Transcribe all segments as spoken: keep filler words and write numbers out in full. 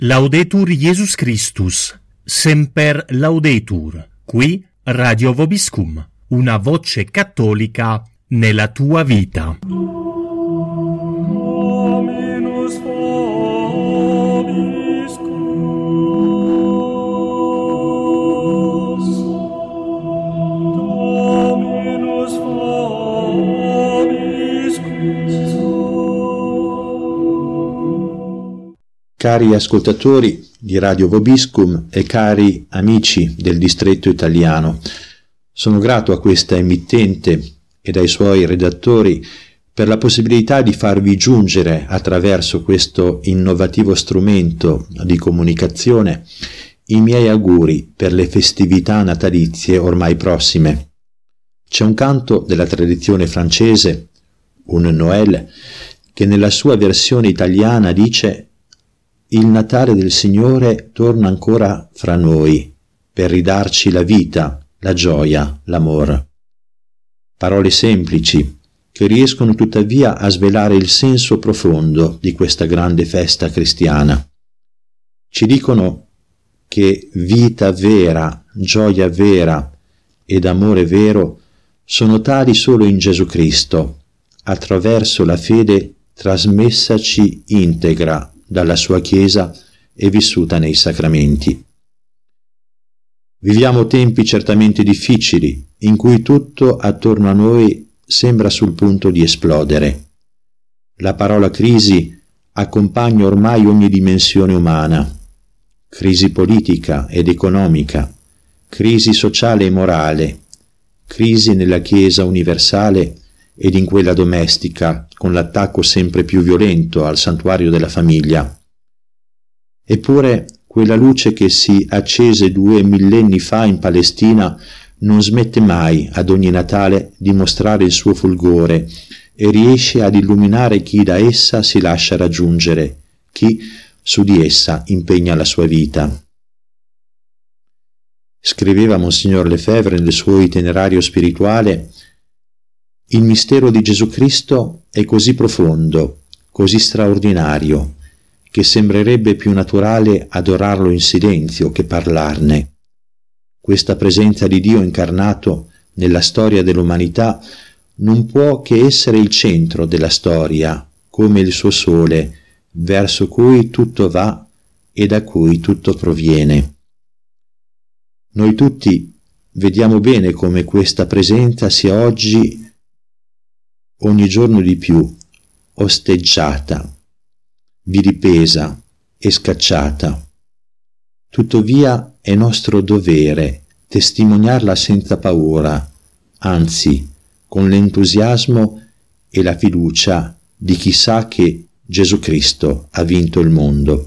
Laudetur Jesus Christus, semper laudetur, qui Radio Vobiscum, una voce cattolica nella tua vita. Cari ascoltatori di Radio Vobiscum e cari amici del distretto italiano, sono grato a questa emittente e ai suoi redattori per la possibilità di farvi giungere attraverso questo innovativo strumento di comunicazione i miei auguri per le festività natalizie ormai prossime. C'è un canto della tradizione francese, un Noël, che nella sua versione italiana dice: il Natale del Signore torna ancora fra noi per ridarci la vita, la gioia, l'amor. Parole semplici che riescono tuttavia a svelare il senso profondo di questa grande festa cristiana. Ci dicono che vita vera, gioia vera ed amore vero sono tali solo in Gesù Cristo, attraverso la fede trasmessaci integra dalla sua Chiesa e vissuta nei sacramenti. Viviamo tempi certamente difficili, in cui tutto attorno a noi sembra sul punto di esplodere. La parola crisi accompagna ormai ogni dimensione umana: crisi politica ed economica, crisi sociale e morale, crisi nella Chiesa universale ed in quella domestica, con l'attacco sempre più violento al santuario della famiglia. Eppure quella luce che si accese due millenni fa in Palestina non smette mai ad ogni Natale di mostrare il suo fulgore e riesce ad illuminare chi da essa si lascia raggiungere, chi su di essa impegna la sua vita. Scriveva Monsignor Lefebvre nel suo itinerario spirituale: il mistero di Gesù Cristo è così profondo, così straordinario, che sembrerebbe più naturale adorarlo in silenzio che parlarne. Questa presenza di Dio incarnato nella storia dell'umanità non può che essere il centro della storia, come il suo sole, verso cui tutto va e da cui tutto proviene. Noi tutti vediamo bene come questa presenza sia oggi ogni giorno di più osteggiata, vilipesa e scacciata. Tuttavia è nostro dovere testimoniarla senza paura, anzi con l'entusiasmo e la fiducia di chi sa che Gesù Cristo ha vinto il mondo.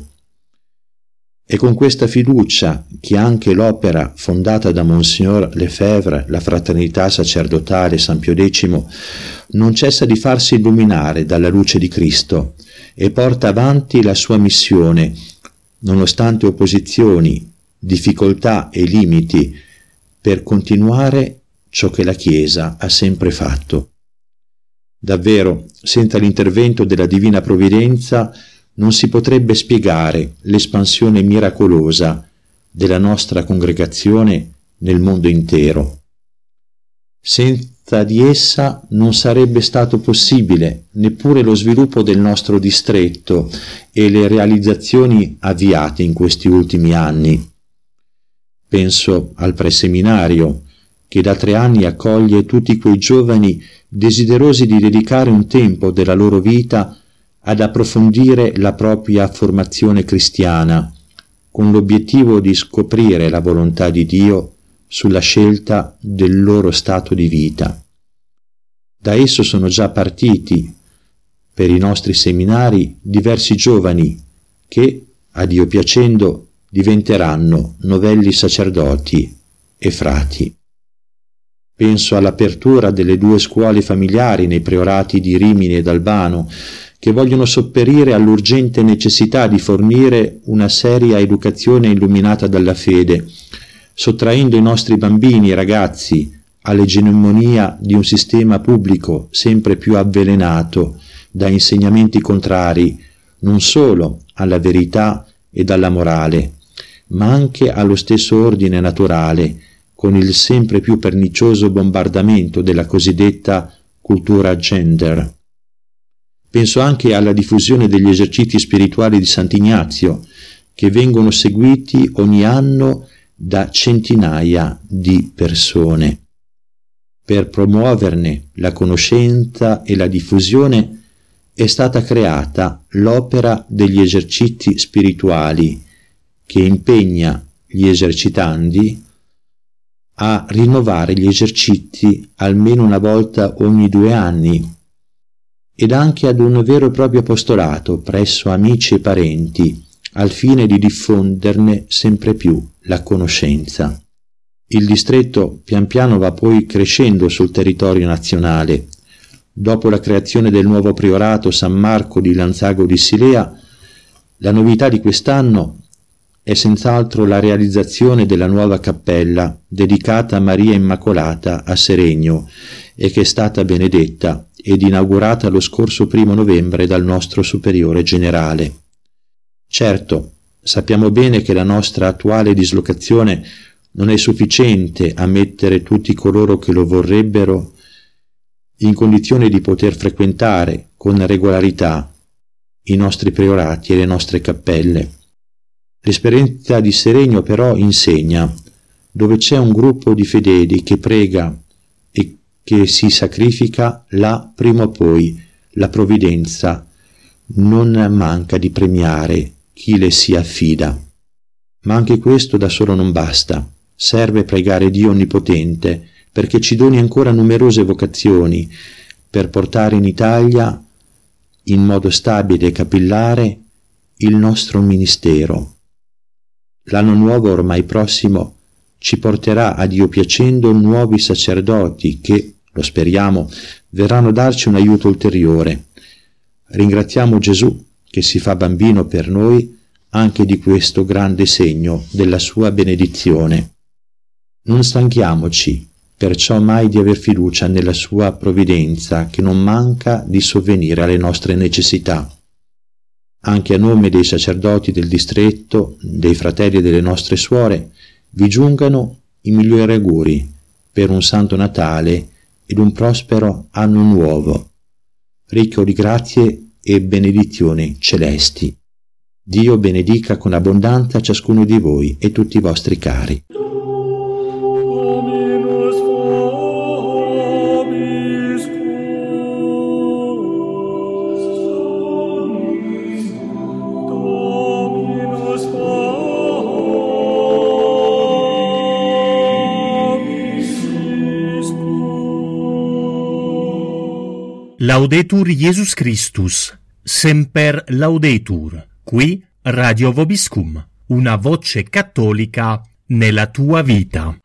È con questa fiducia che anche l'opera fondata da Monsignor Lefebvre, la Fraternità Sacerdotale San Pio X, non cessa di farsi illuminare dalla luce di Cristo e porta avanti la sua missione, nonostante opposizioni, difficoltà e limiti, per continuare ciò che la Chiesa ha sempre fatto. Davvero, senza l'intervento della Divina Provvidenza, non si potrebbe spiegare l'espansione miracolosa della nostra congregazione nel mondo intero. Senza di essa non sarebbe stato possibile neppure lo sviluppo del nostro distretto e le realizzazioni avviate in questi ultimi anni. Penso al preseminario, che da tre anni accoglie tutti quei giovani desiderosi di dedicare un tempo della loro vita ad approfondire la propria formazione cristiana, con l'obiettivo di scoprire la volontà di Dio sulla scelta del loro stato di vita. Da esso sono già partiti, per i nostri seminari, diversi giovani che, a Dio piacendo, diventeranno novelli sacerdoti e frati. Penso all'apertura delle due scuole familiari nei priorati di Rimini ed Albano, che vogliono sopperire all'urgente necessità di fornire una seria educazione illuminata dalla fede, sottraendo i nostri bambini e ragazzi all'egemonia di un sistema pubblico sempre più avvelenato da insegnamenti contrari non solo alla verità e dalla morale, ma anche allo stesso ordine naturale, con il sempre più pernicioso bombardamento della cosiddetta cultura gender. Penso anche alla diffusione degli esercizi spirituali di Sant'Ignazio, che vengono seguiti ogni anno da centinaia di persone. Per promuoverne la conoscenza e la diffusione è stata creata l'opera degli esercizi spirituali, che impegna gli esercitandi a rinnovare gli esercizi almeno una volta ogni due anni, ed anche ad un vero e proprio apostolato presso amici e parenti, al fine di diffonderne sempre più la conoscenza. Il distretto pian piano va poi crescendo sul territorio nazionale. Dopo la creazione del nuovo priorato San Marco di Lanzago di Silea, la novità di quest'anno è senz'altro la realizzazione della nuova cappella dedicata a Maria Immacolata a Seregno e che è stata benedetta ed inaugurata lo scorso primo novembre dal nostro Superiore Generale. Certo, sappiamo bene che la nostra attuale dislocazione non è sufficiente a mettere tutti coloro che lo vorrebbero in condizione di poter frequentare con regolarità i nostri priorati e le nostre cappelle. L'esperienza di Seregno però insegna: dove c'è un gruppo di fedeli che prega e che si sacrifica, là prima o poi la provvidenza non manca di premiare chi le si affida. Ma anche questo da solo non basta. Serve pregare Dio Onnipotente perché ci doni ancora numerose vocazioni per portare in Italia in modo stabile e capillare il nostro ministero. L'anno nuovo ormai prossimo ci porterà, a Dio piacendo, nuovi sacerdoti che, lo speriamo, verranno a darci un aiuto ulteriore. Ringraziamo Gesù che si fa bambino per noi anche di questo grande segno della sua benedizione. Non stanchiamoci perciò mai di aver fiducia nella sua provvidenza, che non manca di sovvenire alle nostre necessità. Anche a nome dei sacerdoti del distretto, dei fratelli e delle nostre suore, vi giungano i migliori auguri per un Santo Natale ed un prospero anno nuovo, ricco di grazie e benedizioni celesti. Dio benedica con abbondanza ciascuno di voi e tutti i vostri cari. Laudetur Jesus Christus, semper laudetur, qui Radio Vobiscum, una voce cattolica nella tua vita.